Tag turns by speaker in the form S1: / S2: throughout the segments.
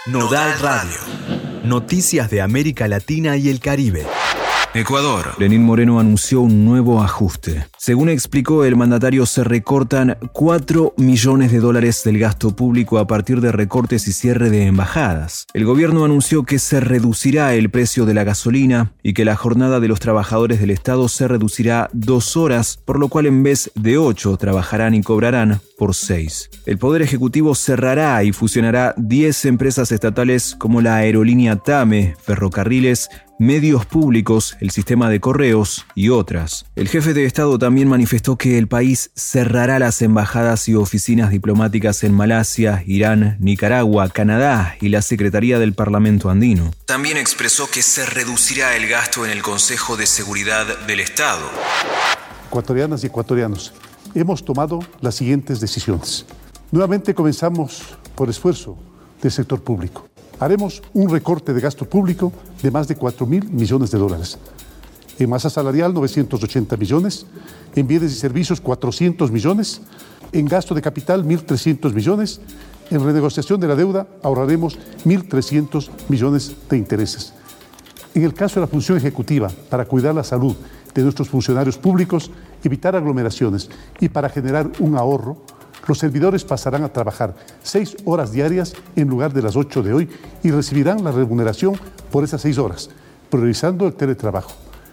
S1: Nodal Radio. Noticias de América Latina y el Caribe. Ecuador. Lenín Moreno anunció un nuevo ajuste. Según explicó el mandatario, se recortan $4 millones del gasto público a partir de recortes y cierre de embajadas. El gobierno anunció que se reducirá el precio de la gasolina y que la jornada de los trabajadores del Estado se reducirá 2 horas, por lo cual en vez de 8 trabajarán y cobrarán por 6. El Poder Ejecutivo cerrará y fusionará 10 empresas estatales como la aerolínea TAME, ferrocarriles, medios públicos, el sistema de correos y otras. El jefe de Estado también manifestó que el país cerrará las embajadas y oficinas diplomáticas en Malasia, Irán, Nicaragua, Canadá y la Secretaría del Parlamento Andino. También expresó que se reducirá el gasto en el Consejo de Seguridad del Estado.
S2: Ecuatorianas y ecuatorianos, hemos tomado las siguientes decisiones. Nuevamente comenzamos por esfuerzo del sector público. Haremos un recorte de gasto público de más de $4.000 millones. En masa salarial, 980 millones. En bienes y servicios, 400 millones. En gasto de capital, 1.300 millones. En renegociación de la deuda, ahorraremos 1.300 millones de intereses. En el caso de la función ejecutiva, para cuidar la salud de nuestros funcionarios públicos, evitar aglomeraciones y para generar un ahorro, los servidores pasarán a trabajar 6 horas diarias en lugar de las 8 de hoy y recibirán la remuneración por esas 6 horas, priorizando el teletrabajo.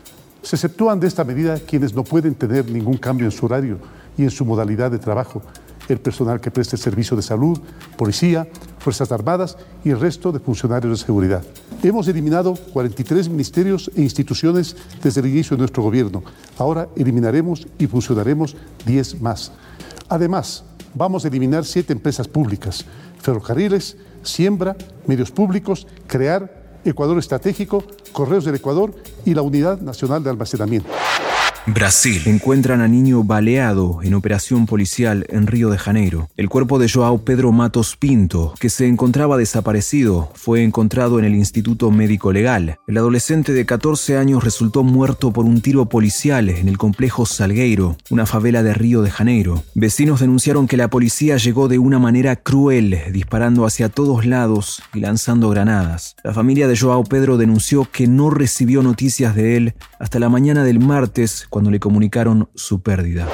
S2: Se exceptúan de esta medida quienes no pueden tener ningún cambio en su horario y en su modalidad de trabajo, el personal que preste el servicio de salud, policía, Fuerzas Armadas y el resto de funcionarios de seguridad. Hemos eliminado 43 ministerios e instituciones desde el inicio de nuestro gobierno. Ahora eliminaremos y fusionaremos 10 más. Además, vamos a eliminar 7 empresas públicas: ferrocarriles, siembra, medios públicos, crear Ecuador Estratégico, Correos del Ecuador y la Unidad Nacional de Almacenamiento.
S1: Brasil. Encuentran a niño baleado en operación policial en Río de Janeiro. El cuerpo de João Pedro Matos Pinto, que se encontraba desaparecido, fue encontrado en el Instituto Médico Legal. El adolescente de 14 años resultó muerto por un tiro policial en el complejo Salgueiro, una favela de Río de Janeiro. Vecinos denunciaron que la policía llegó de una manera cruel, disparando hacia todos lados y lanzando granadas. La familia de João Pedro denunció que no recibió noticias de él hasta la mañana del martes, cuando le comunicaron su pérdida.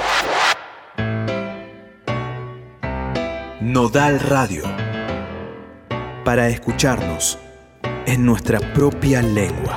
S1: Nodal Radio. Para escucharnos en nuestra propia lengua.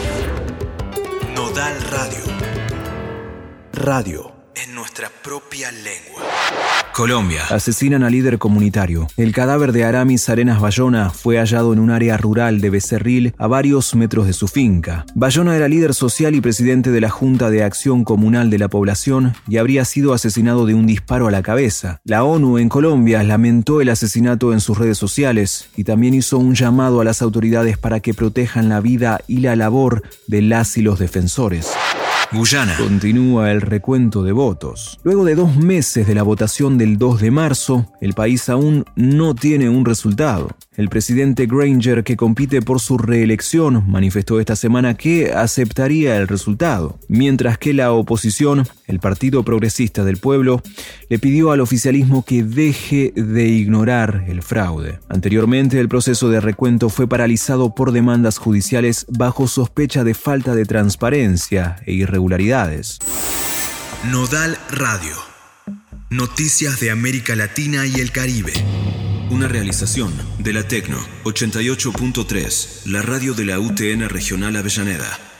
S1: Nodal Radio. Radio en nuestra propia lengua. Colombia. Asesinan al líder comunitario. El cadáver de Aramis Arenas Bayona fue hallado en un área rural de Becerril, a varios metros de su finca. Bayona era líder social y presidente de la Junta de Acción Comunal de la población y habría sido asesinado de un disparo a la cabeza. La ONU en Colombia lamentó el asesinato en sus redes sociales y también hizo un llamado a las autoridades para que protejan la vida y la labor de las y los defensores. Guyana. Continúa el recuento de votos. Luego de 2 meses de la votación del 2 de marzo, el país aún no tiene un resultado. El presidente Granger, que compite por su reelección, manifestó esta semana que aceptaría el resultado, mientras que la oposición, el Partido Progresista del Pueblo, le pidió al oficialismo que deje de ignorar el fraude. Anteriormente, el proceso de recuento fue paralizado por demandas judiciales bajo sospecha de falta de transparencia e irregularidades. Nodal Radio. Noticias de América Latina y el Caribe. Una realización de la Tecno 88.3, la radio de la UTN Regional Avellaneda.